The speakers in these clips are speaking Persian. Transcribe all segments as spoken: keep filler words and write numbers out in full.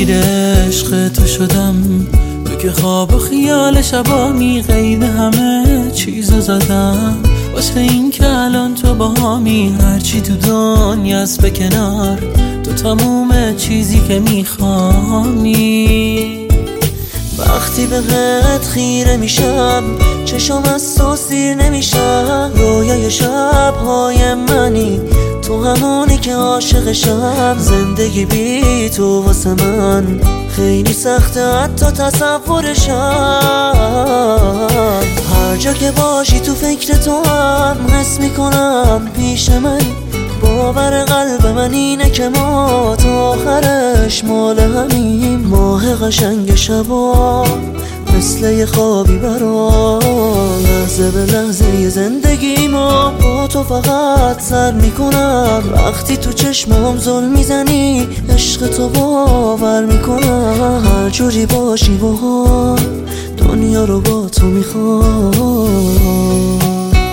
اسیر عشق تو شدم، تو که خواب و خیال شبا میغیده همه چیزو زدم واسه این که الان تو با همی هرچی تو دنیاست به کنار، تو تموم چیزی که میخوانی. وقتی بهت خیره میشم چشم از تو سیر نمیشم، رویای شبهای منی تو همونی که عاشقشم. زندگی بی تو واسه من خیلی سخته حتی تصورشم. هر جا که باشی تو فکر تو هم حس میکنم پیش من، باور قلب من اینه که ما تا آخرش مال همیم. ماه قشنگ شبا مثل یه خوابی برام، لحظه به لحظه زندگی ما با تو فقط سر میکنم. وقتی تو چشمام زل میزنی عشق تو باور میکنم. هر جوری باشی باحال دنیا رو با تو میخوام.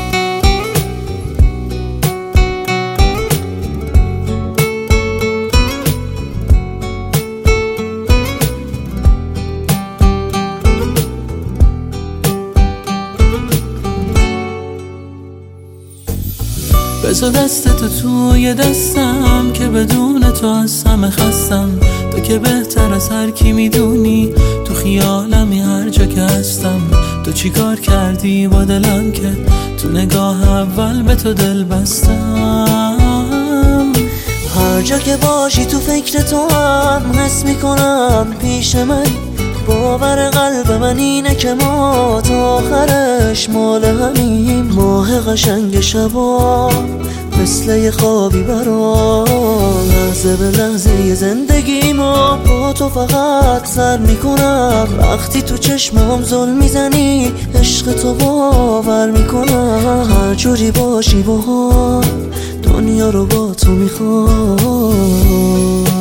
بذار دست تو توی دستم که بدون تو از همه خستم. تو که بهتر از هر کی میدونی تو خیالمی هر جا که هستم. تو چی کار کردی با دلم که تو نگاه اول به تو دل بستم. هر جا که باشی تو فکر تو هم حس میکنم پیش من، باور قلب من اینه که ما تا آخرش مال همیم. ماه قشنگ شبا مثل یه خوابی برام، لحظه به لحظه زندگی ما با تو فقط سر میکنم. وقتی تو چشمام زل میزنی عشق تو باور میکنم. هر جوری باشی باحال دنیا رو با تو میخوام.